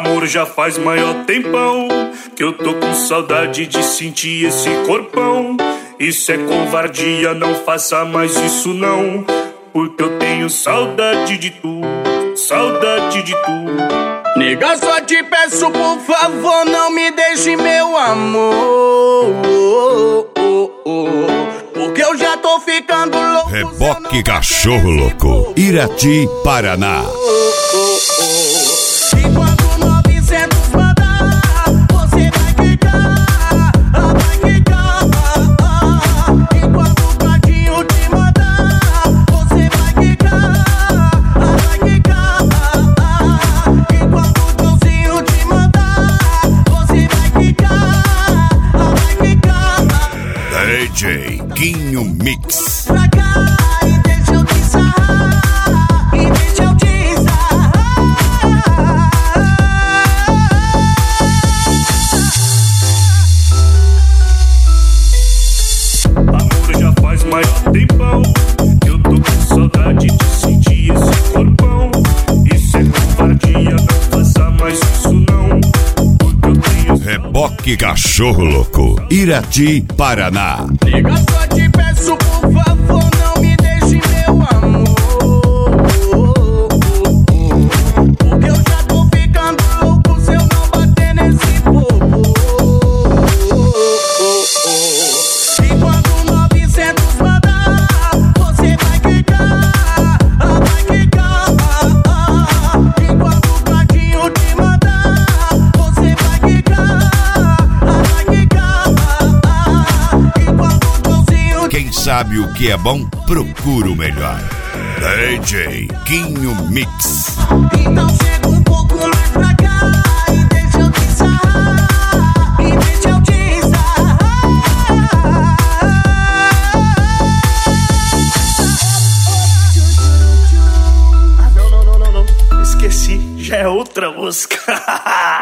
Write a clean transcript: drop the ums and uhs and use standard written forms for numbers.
Amor, já faz maior tempão que eu tô com saudade de sentir esse corpão. Isso é covardia, não faça mais isso não, porque eu tenho saudade de tu, saudade de tu. Nega, só te peço, por favor, não me deixe, meu amor, porque eu já tô ficando louco. Reboque Cachorro Louco, Irati, Paraná. E quando 900 mandar, você vai ficar, vai ficar. E quando o Cadinho te mandar, você vai ficar, vai ficar. E quando o Joãozinho te mandar, você vai ficar, vai ficar. DJ Quinho Mix. Pra cá e deixa eu te sarrar, e deixa eu te sarrar. Amor, já faz maior tempão que eu tô com saudade de sentir esse corpão. Isso é covardia, não faça mais isso não, porque eu tenho Reboque Cachorro Louco, Irati, Paraná. Nega, só te peço, por favor, não me deixe, meu amor, porque eu já tô ficando louco se eu não bater nesse povo. E quando 900 mandar, você vai ficar, vai ficar. E quando o Cadinho te mandar, você vai ficar, vai ficar. E quando o Joãozinho Quem sabe o que é bom, procura o melhor. DJ Quinho Mix. então chega um pouco mais pra cá e deixa eu te sarrar, e deixa eu te sarrar. não. Esqueci, já é outra música.